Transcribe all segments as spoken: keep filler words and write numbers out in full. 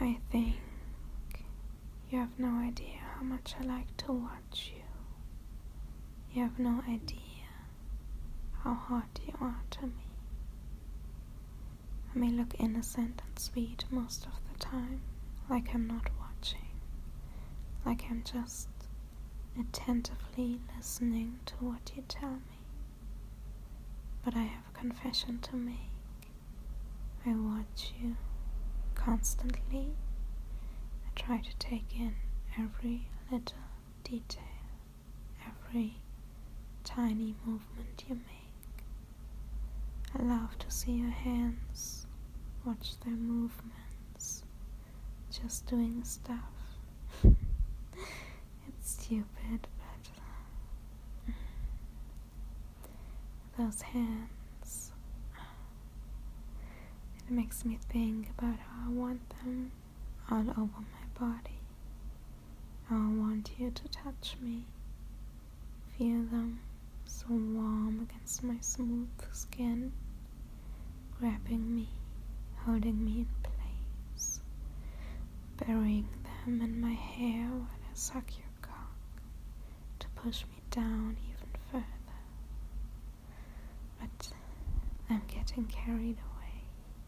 I think you have no idea how much I like to watch you. You have no idea how hot you are to me. I may look innocent and sweet most of the time, like I'm not watching, like I'm just attentively listening to what you tell me. But I have a confession to make. I watch you constantly. I try to take in every little detail, every tiny movement you make. I love to see your hands, watch their movements, just doing stuff. It's stupid, but those hands, it makes me think about how I want them all over my body. How I want you to touch me, feel them so warm against my smooth skin, grabbing me, holding me in place, burying them in my hair while I suck your cock to push me down even further. But I'm getting carried away.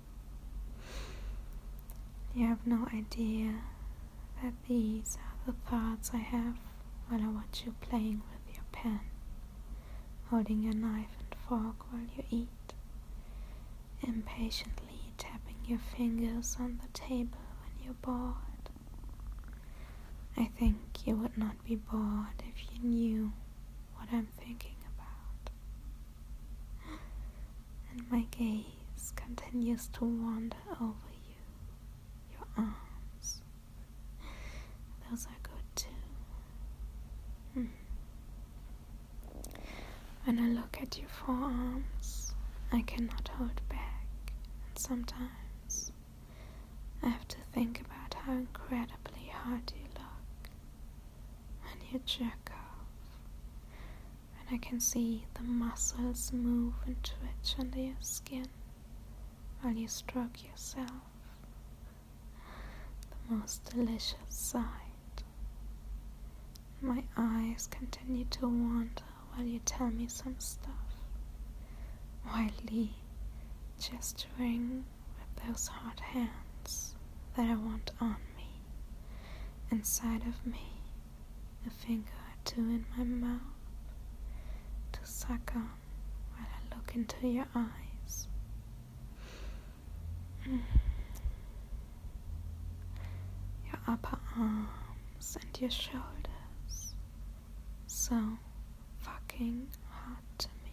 You have no idea that these are the thoughts I have while I watch you playing with your pen, holding your knife and fork while you eat, impatiently tapping your fingers on the table when you're bored. I think you would not be bored if you knew what I'm thinking about. And my gaze continues to wander over you, your arms. Those are good too. Hmm. When I look at your forearms, I cannot hold back, and sometimes I have to think about how incredibly hard you look when you jerk off, and I can see the muscles move and twitch under your skin while you stroke yourself. The most delicious sight. My eyes continue to wander while you tell me some stuff, wildly gesturing with those hot hands that I want on me, inside of me, a finger or two in my mouth to suck on while I look into your eyes. Mm. Your upper arms and your shoulders, so fucking hot to me.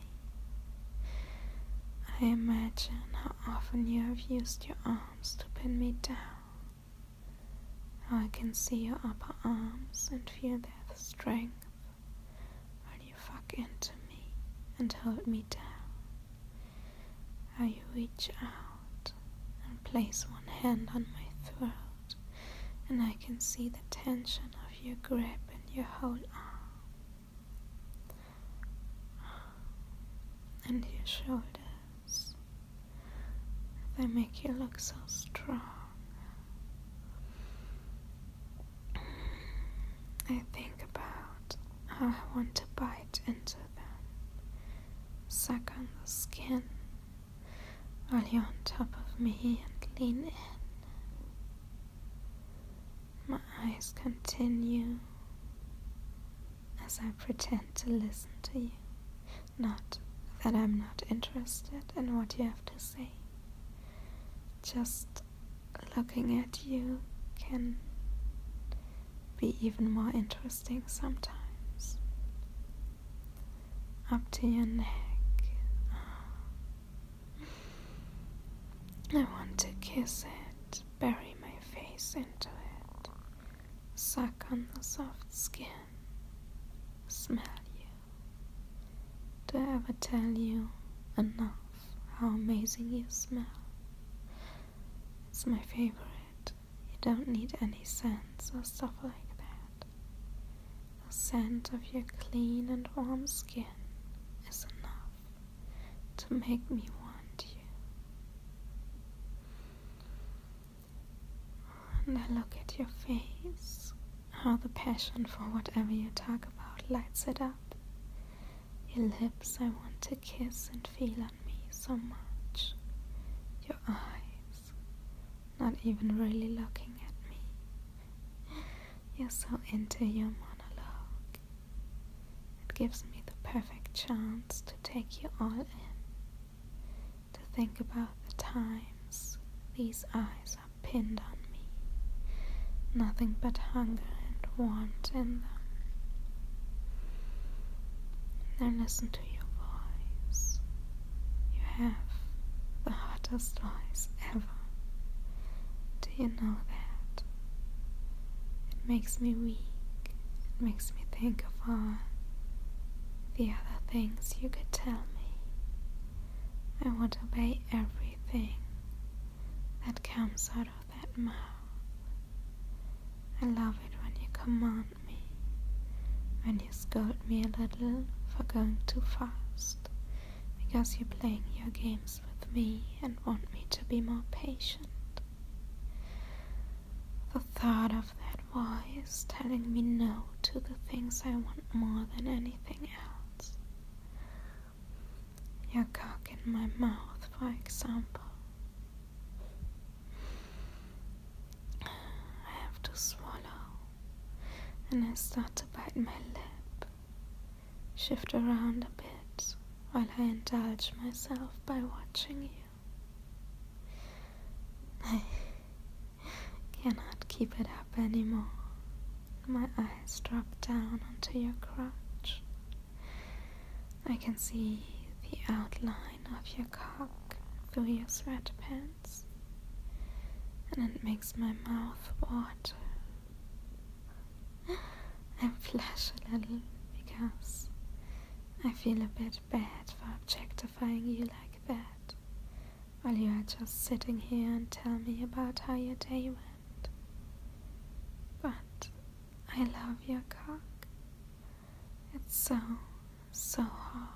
I imagine how often you have used your arms to pin me down, how I can see your upper arms and feel their strength while you fuck into me and hold me down, how you reach out and place one hand on my throat, and I can see the tension of your grip in your whole arm. And your shoulders, they make you look so strong. I think about how I want to bite into them, suck on the skin while you're on top of me and lean in. My eyes continue as I pretend to listen to you, not that I'm not interested in what you have to say. Just looking at you can be even more interesting sometimes. Up to your neck. I want to kiss it, bury my face into it, suck on the soft skin, smell you. Do I ever tell you enough how amazing you smell? It's my favorite. You don't need any scents or stuff like that. The scent of your clean and warm skin is enough to make me want you. and I look at your face, how the passion for whatever you talk about lights it up. Your lips I want to kiss and feel on me so much. Your eyes, not even really looking at me. You're so into your monologue. It gives me the perfect chance to take you all in, to think about the times these eyes are pinned on me, nothing but hunger and want in them. Now listen to your voice. You have the hottest voice ever. Do you know that? It makes me weak. It makes me think of all the other things you could tell me. I would obey everything that comes out of that mouth. I love it when you command me, when you scold me a little for going too fast, because you're playing your games with me and want me to be more patient. The thought of that voice telling me no to the things I want more than anything else. Your cock in my mouth, for example. I have to swallow, and I start to bite my lip, shift around a bit while I indulge myself by watching you. I cannot keep it up anymore. My eyes drop down onto your crotch. I can see the outline of your cock through your sweatpants, and it makes my mouth water. I flush a little because I feel a bit bad for objectifying you like that, while you are just sitting here and tell me about how your day went. But I love your cock. It's so, so hard.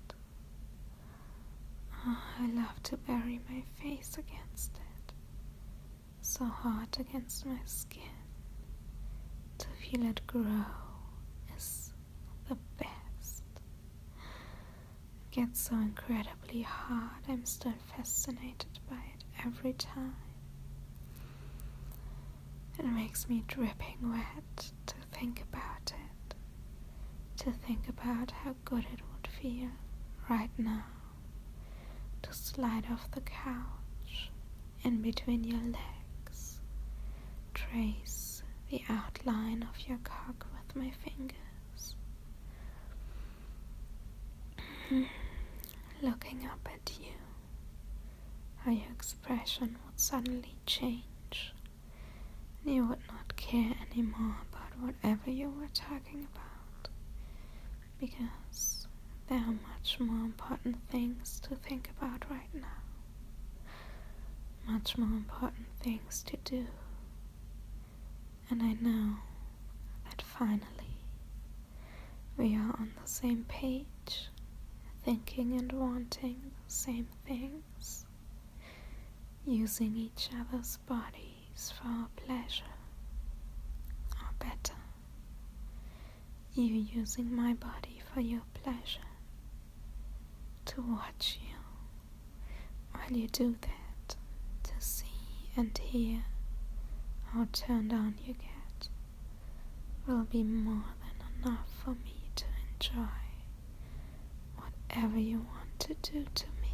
Oh, I love to bury my face against it, so hard against my skin. To feel it grow is the best. It gets so incredibly hard, I'm still fascinated by it every time. It makes me dripping wet to think about it, to think about how good it would feel right now to slide off the couch in between your legs, trace the outline of your cock with my fingers, looking up at you, how your expression would suddenly change, and you would not care anymore about whatever you were talking about, because there are much more important things to think about right now, much more important things to do. And I know that finally we are on the same page, thinking and wanting the same things, using each other's bodies for our pleasure, or better, you using my body for your pleasure, to watch you while you do that, to see and hear how turned on you get, will be more than enough for me to enjoy whatever you want to do to me.